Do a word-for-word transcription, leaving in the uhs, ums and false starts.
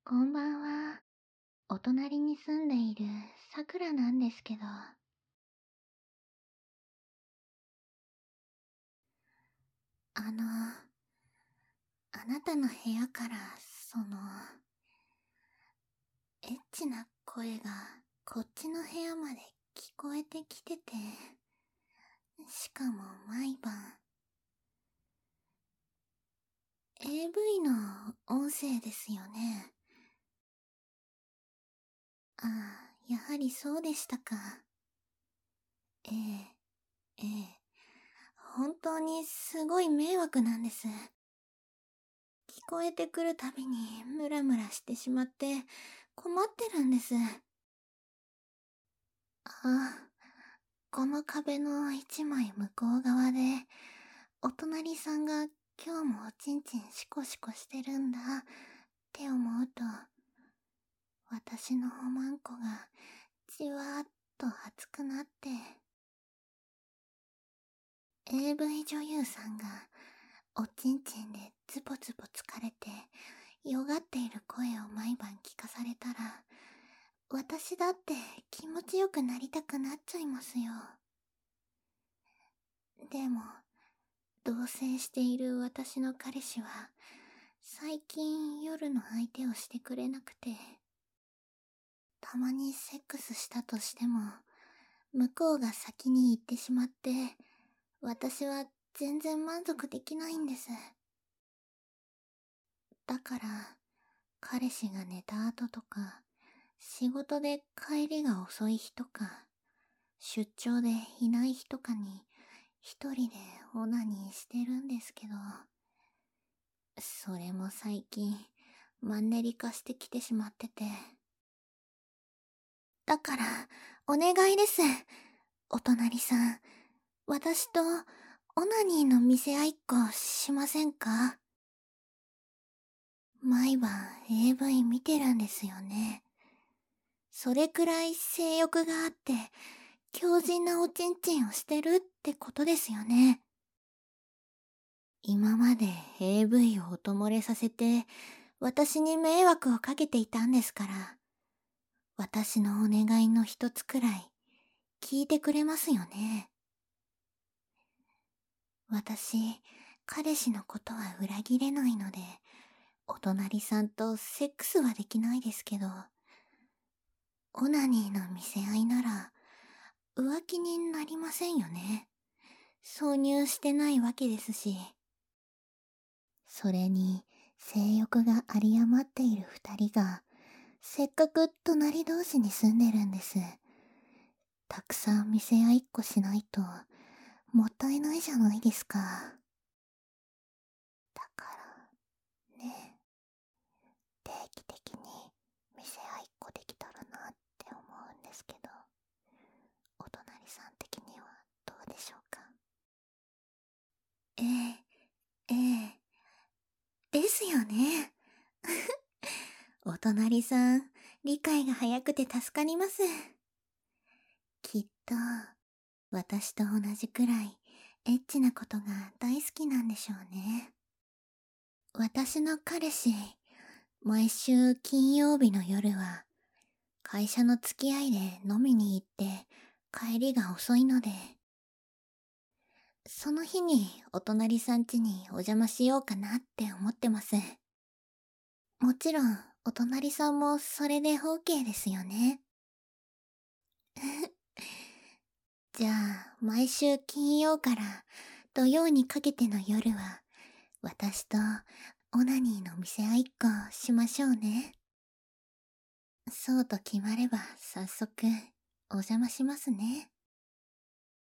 こんばんは。お隣に住んでいるさくらなんですけど、あの、あなたの部屋から、その、エッチな声がこっちの部屋まで聞こえてきてて、しかも毎晩、エーブイ の音声ですよね。ああ、やはりそうでしたか。ええ、ええ、本当にすごい迷惑なんです。聞こえてくるたびにムラムラしてしまって困ってるんです。あ、この壁の一枚向こう側で、お隣さんが今日もおちんちんシコシコしてるんだって思うと、私のおまんこがじわーっと熱くなって、エーブイ 女優さんがおちんちんでズボズボ疲れて、よがっている声を毎晩聞かされたら、私だって気持ちよくなりたくなっちゃいますよ。でも、同棲している私の彼氏は、最近夜の相手をしてくれなくて、たまにセックスしたとしても、向こうが先に行ってしまって、私は全然満足できないんです。だから、彼氏が寝た後とか、仕事で帰りが遅い日とか、出張でいない日とかに、一人でオナニーしてるんですけど、それも最近、マンネリ化してきてしまってて。だから、お願いです。お隣さん、私とオナニーの見せ合いっこしませんか？毎晩 エーブイ 見てるんですよね。それくらい性欲があって、強靭なおちんちんをしてるってことですよね。今まで エーブイ を音漏れさせて、私に迷惑をかけていたんですから、私のお願いの一つくらい、聞いてくれますよね。私、彼氏のことは裏切れないので、お隣さんとセックスはできないですけど、オナニーの見せ合いなら、浮気になりませんよね。挿入してないわけですし。それに、性欲が有り余っている二人が、せっかく隣同士に住んでるんです。たくさん見せ合いっこしないと、もったいないじゃないですか。だからね、定期的に見せ合いっこできたらなって思うんですけど、お隣さん的にはどうでしょうか？ええ、ええ、ですよね。お隣さん、理解が早くて助かります。きっと、私と同じくらい、エッチなことが大好きなんでしょうね。私の彼氏、毎週金曜日の夜は、会社の付き合いで飲みに行って、帰りが遅いので、その日にお隣さん家にお邪魔しようかなって思ってます。もちろん、お隣さんもそれで オーケー ですよね。じゃあ、毎週金曜から土曜にかけての夜は、私とオナニーの見せ合いっこしましょうね。そうと決まれば早速お邪魔しますね。